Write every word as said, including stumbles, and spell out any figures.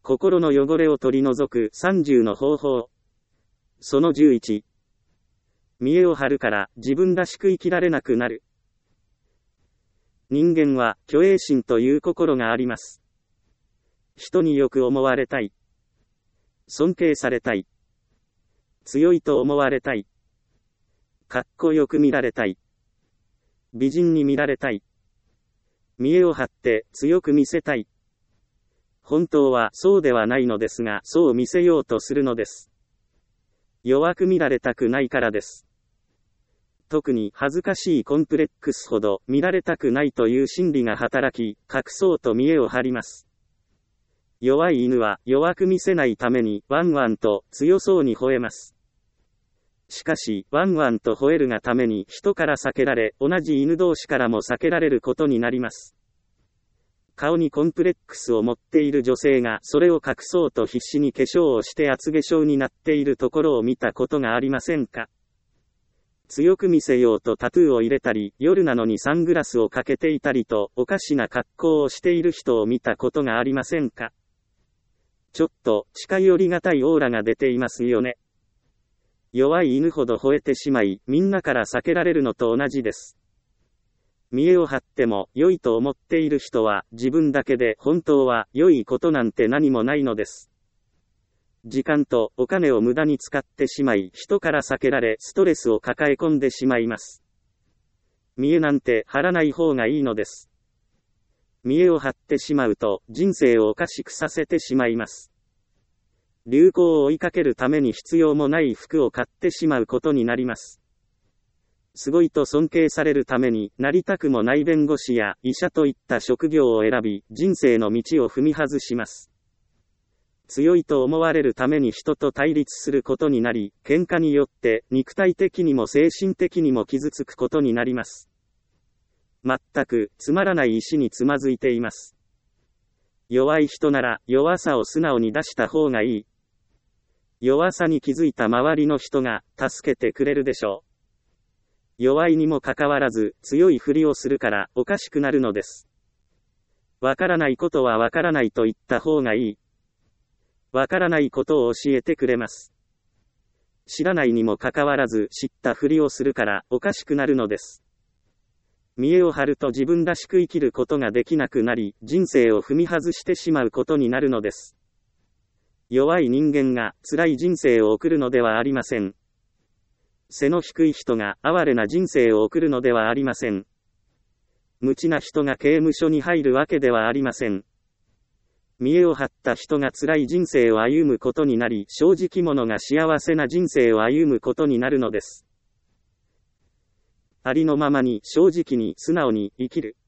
心の汚れを取り除くさんじゅうの方法。そのじゅういち。見栄を張るから自分らしく生きられなくなる。人間は虚栄心という心があります。人によく思われたい。尊敬されたい。強いと思われたい。かっこよく見られたい。美人に見られたい。見栄を張って強く見せたい。本当はそうではないのですが、そう見せようとするのです。弱く見られたくないからです。特に恥ずかしいコンプレックスほど見られたくないという心理が働き、隠そうと見栄を張ります。弱い犬は弱く見せないためにワンワンと強そうに吠えます。しかし、ワンワンと吠えるがために人から避けられ、同じ犬同士からも避けられることになります。顔にコンプレックスを持っている女性がそれを隠そうと必死に化粧をして厚化粧になっているところを見たことがありませんか？強く見せようとタトゥーを入れたり、夜なのにサングラスをかけていたりとおかしな格好をしている人を見たことがありませんか？ちょっと近寄りがたいオーラが出ていますよね。弱い犬ほど吠えてしまい、みんなから避けられるのと同じです。見栄を張っても良いと思っている人は自分だけで本当は良いことなんて何もないのです。時間とお金を無駄に使ってしまい、人から避けられストレスを抱え込んでしまいます。見栄なんて張らない方がいいのです。見栄を張ってしまうと人生をおかしくさせてしまいます。流行を追いかけるために必要もない服を買ってしまうことになります。すごいと尊敬されるためになりたくもない弁護士や医者といった職業を選び、人生の道を踏み外します。強いと思われるために人と対立することになり、喧嘩によって肉体的にも精神的にも傷つくことになります。全くつまらない石につまずいています。弱い人なら弱さを素直に出した方がいい。弱さに気づいた周りの人が助けてくれるでしょう。弱いにもかかわらず強いふりをするからおかしくなるのです。わからないことはわからないと言った方がいい。わからないことを教えてくれます。知らないにもかかわらず知ったふりをするからおかしくなるのです。見栄を張ると自分らしく生きることができなくなり、人生を踏み外してしまうことになるのです。弱い人間が辛い人生を送るのではありません。背の低い人が哀れな人生を送るのではありません。無知な人が刑務所に入るわけではありません。見栄を張った人が辛い人生を歩むことになり、正直者が幸せな人生を歩むことになるのです。ありのままに正直に素直に生きる。